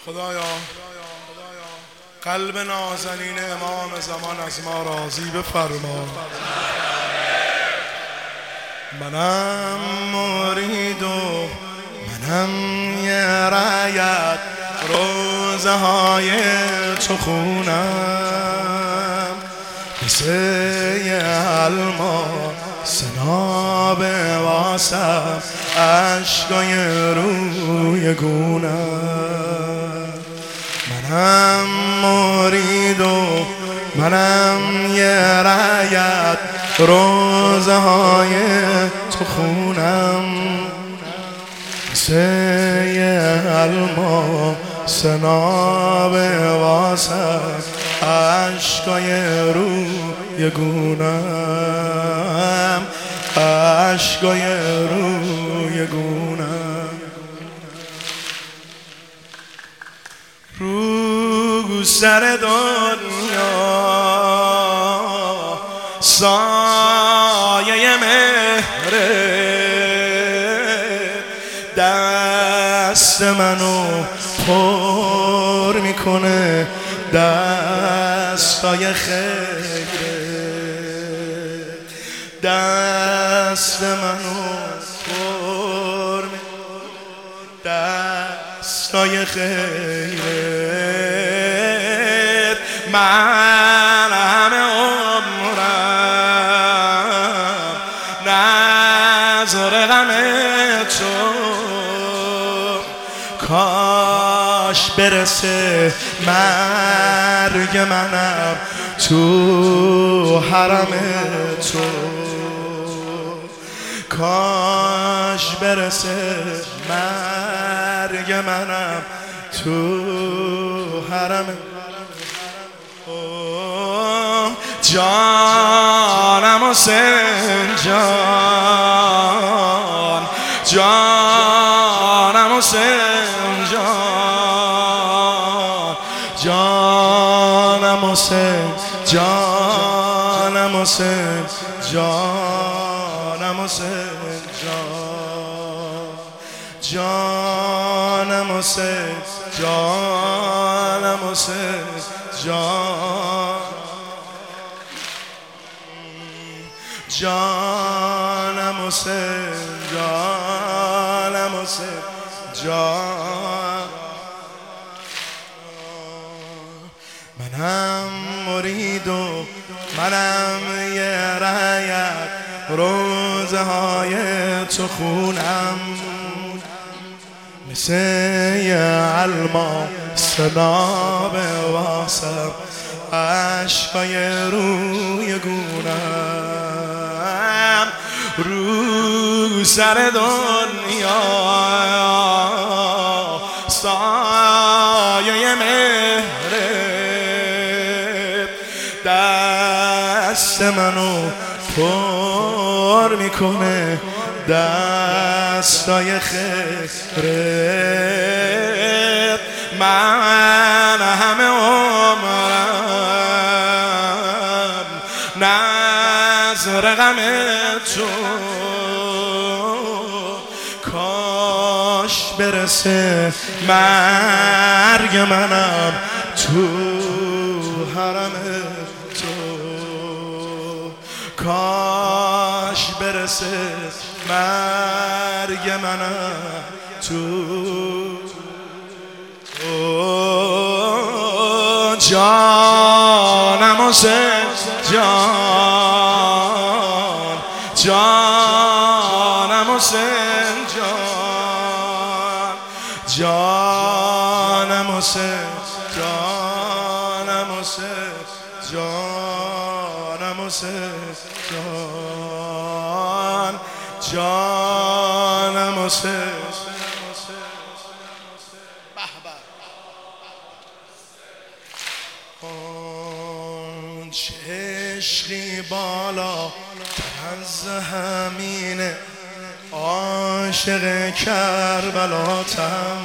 خدایا قلب نازنین امام زمان از ما راضی بفرما. منم مرید و منم یه رایت روزه های تو خونم، مثل یه الماس ناب واسم عشقای روی گونم. منم مرید و منم یه رایت روزه های تو خونم، مثل یه الماس ناب واسم عشقای روی گونم، عشقای روی گونم. رو سر دنیا سایه مهر دست منو پر میکنه، دستای خیره دست منو پر میکنه، دستای خیره. من همه عمرم نظر غم تو، کاش برسه مرگ منم تو حرم تو، کاش برسه مرگ منم تو حرم. جانم حسین جان، جانم حسین جان، جانم حسین جانم حسین جانم حسین جان، جانم حسین جانم حسین جان، جانم حسین جانم حسین جان. منم مرید و منم یه رایت روزه های تو خونم، مثل یه الماس ناب واسم عشقای روی گونم. رو سر دنیا سایه مهر دست منو پر میکنه، دستای خیره. من همه عمرم نظر غم تو، کاش برسه مرگ منم تو حرم تو، کاش برسه مرگ منم تو. جانم حسین جان، جانم حسین جان، جانم حسین جانم حسین جانم حسین جان، جانم حسین. چه عشقی بالا از همینه، عاشق کربلاتم.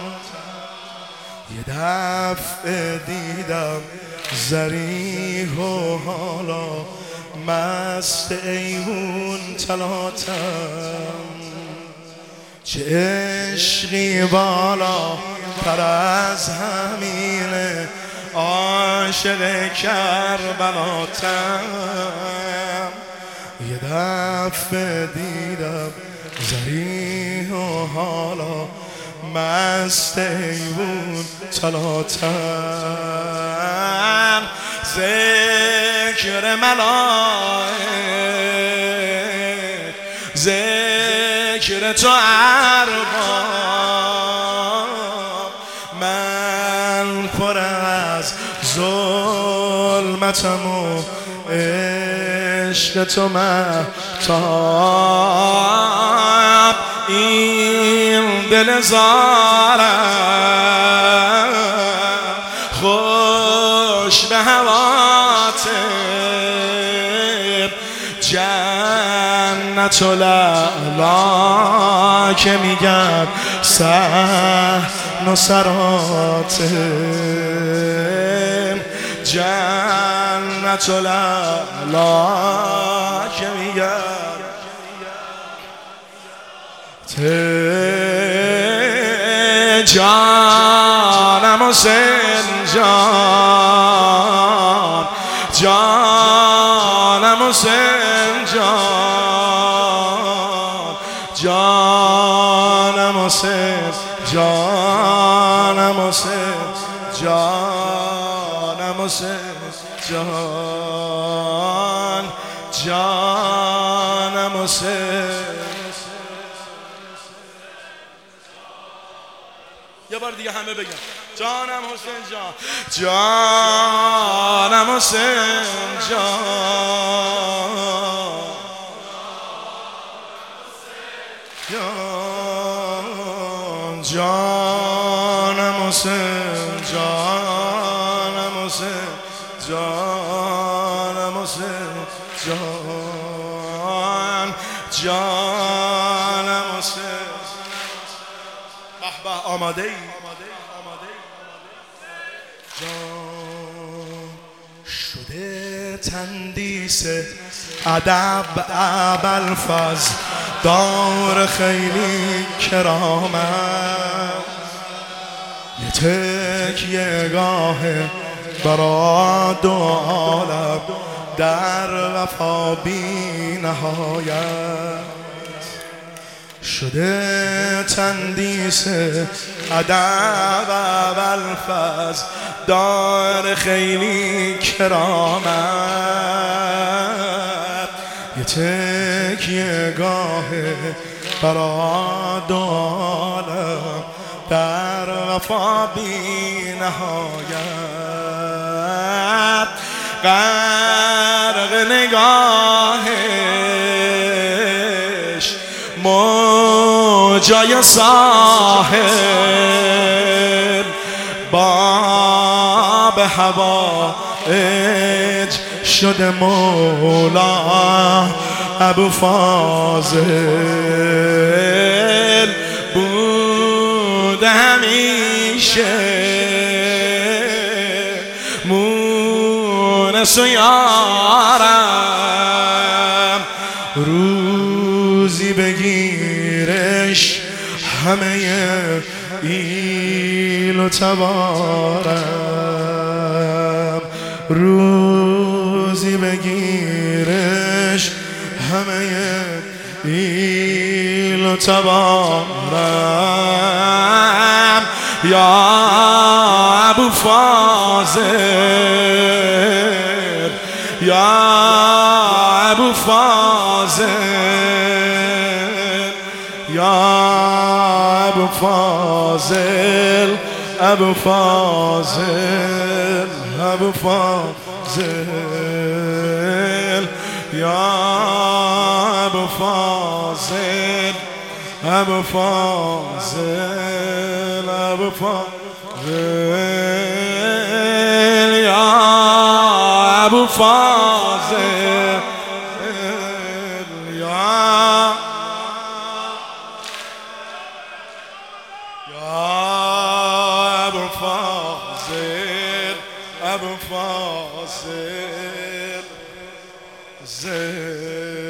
یه دفعه دیدم ضریح و حالا مست ایوون طلاتم. چه عشقی بالا پر از همین عاشق کربلاتم. یه دفعه دیدم زریح و حالا مست ایوون طلاتم. ذکر ملائک ذکر تو ارباب، من پر از ظلمتم و عشق تو مهتاب. این دل زارم خوش به هواته، جنت و لعلا که میگن صحن و سراته، جنت و لعلا که میگن جانم حسین جان، جانم حسین جان، جانم حسین جانم حسین جانم حسین جان، جانم حسین. یه بار دیگه همه بگن جانم حسین جان، جانم حسین جان، جانم حسین جانم حسین جانم حسین جان، جانم حسین. به به آماده ای جان شده تندیس ادب ابوالفضل دار خیلی کرامت، یه تکیه گاه برا دو عالم در وفا بی نهایت. شده تندیس ادب ابوالفضل دار خیلی کرامت، یه تکیه گاه برا دو عالم در وفا بی نهایت. غرق نگاهش موجای ساحل، باب هوایج شده مولا ابوالفاضل. بوده همیشه مونس و یارم، روزی بگیرش همه ایل و تبارم، روزی بگیرش همه ایل و تبارم. یا ابوالفاضل یا ابوالفاضل یا ابوالفاضل ابوالفاضل ابوالفاضل یا ابوالفاضل ابوالفاضل ابوالفاضل یا ابوالفاضل ابوالفاضل